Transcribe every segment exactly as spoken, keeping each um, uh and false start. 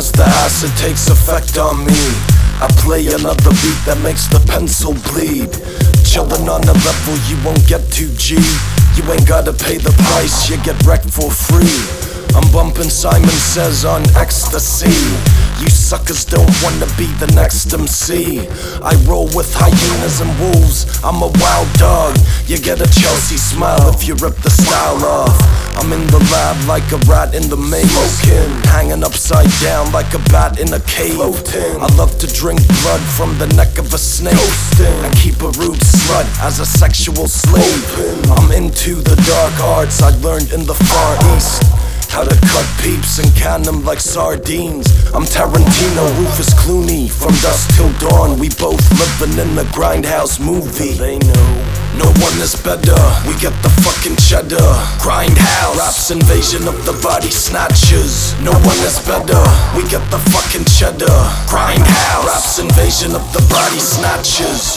As the acid takes effect on me, I play another beat that makes the pencil bleed. Chillin' on a level you won't get to, G. You ain't gotta pay the price, you get wrecked for free. I'm bumping Simon Says on ecstasy. You suckers don't wanna be the next M C. I roll with hyenas and wolves, I'm a wild dog. You get a Chelsea smile if you rip the style off. I'm in the lab like a rat in the maze, smoking, hanging upside down like a bat in a cave. Floating. I love to drink blood from the neck of a snake. Toasting. I keep a rude slut as a sexual slave. Open. I'm into the dark arts I learned in the Far East. How to cut peeps and can them like sardines. I'm Tarantino, Rufus Clooney. From dusk till dawn, we both living in the Grindhouse movie. They know no one is better. We get the fucking cheddar. Grindhouse, raps invasion of the body snatchers. No one is better. We get the fucking cheddar. Grindhouse, raps invasion of the body snatchers.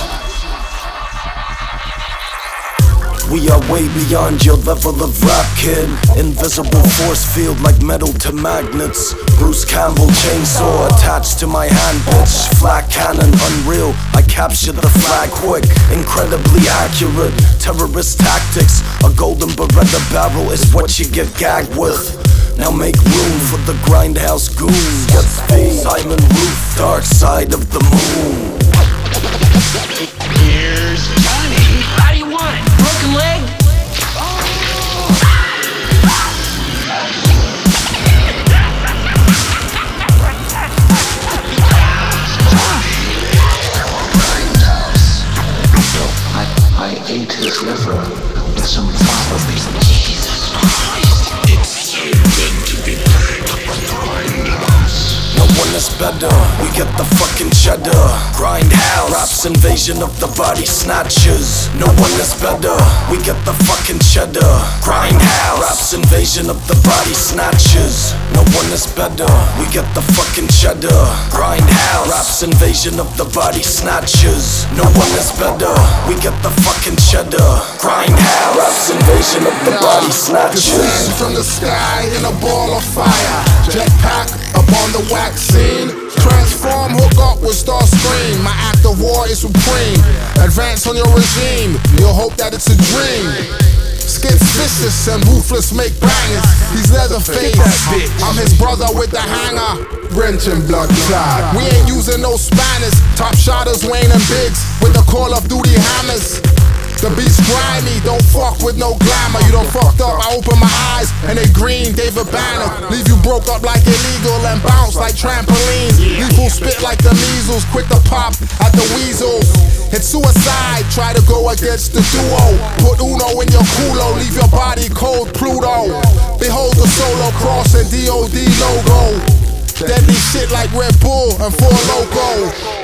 We are way beyond your level of rap, kid. Invisible force field like metal to magnets. Bruce Campbell chainsaw attached to my hand, bitch. Flat cannon, unreal, I captured the flag quick. Incredibly accurate, terrorist tactics. A golden Beretta barrel is what you get gagged with. Now make room for the Grindhouse goons. Get the Simon Roof, dark side of the moon. Here's Johnny. How do you want it? Broken leg? I, I ate his liver with some fava beans. Jesus Christ. It's so good to be back at the Grindhouse. No one is better, we get the fucking cheddar. Grindhouse, raps invasion of the body snatchers. No one is better, we get the fucking cheddar. Grindhouse, raps invasion of the body snatchers. No one is better, we get the fucking cheddar. Grindhouse, raps invasion of the body snatchers. No one is better, we get the fucking cheddar. Grindhouse, raps invasion of the body snatchers. From the sky in a ball of fire. Jetpack up on the wax scene. Transform, hook up with Starscream. My act of war is supreme. Advance on your regime, you'll hope that it's a dream. Skits vicious and ruthless make bangers. He's Leatherface, I'm his brother with the hanger. Wrenching blood clot. We ain't using no Spanish. Top shotters, Wayne and Biggs with the Call of Duty hammers. The beat's grimy, don't fuck with no glamour. You done fucked up, I open my eyes and they green, David Banner. Leave you broke up like illegal and bounce like trampolines. Lethal spit like the measles, quick to pop at the weasels. It's suicide, try to go against the duo. Put Uno in your culo, leave your body cold, Pluto. Behold the solo cross and D O D logo. Deadly shit like Red Bull and Four Loko.